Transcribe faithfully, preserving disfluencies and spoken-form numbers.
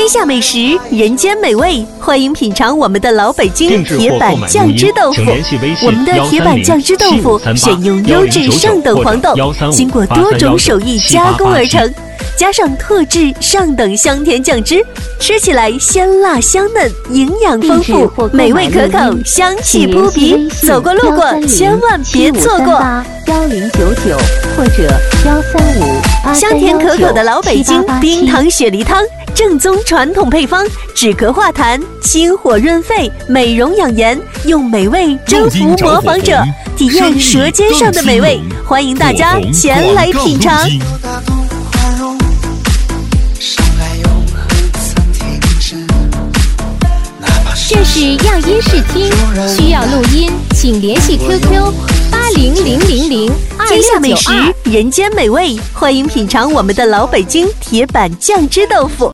天下美食，人间美味，欢迎品尝我们的老北京铁板酱汁豆腐。我们的铁板酱汁豆腐选用优质上等黄豆，经过多种手艺加工而成，加上特制上等香甜酱汁，吃起来鲜辣香嫩，营养丰富，美味可口，香气扑鼻。走过路过，千万别错过。 幺零九九或者幺三五香甜可口的老北京冰糖雪梨汤，正宗传统配方，止咳化痰，清火润肺，美容养颜，用美味征服模仿者，体验舌尖上的美味。欢迎大家前来品尝。 这是样音试听，需要录音，请联系 Q Q 八零零零零二天下美六九食， 二。 人间美味，欢迎品尝我们的老北京铁板酱汁豆腐。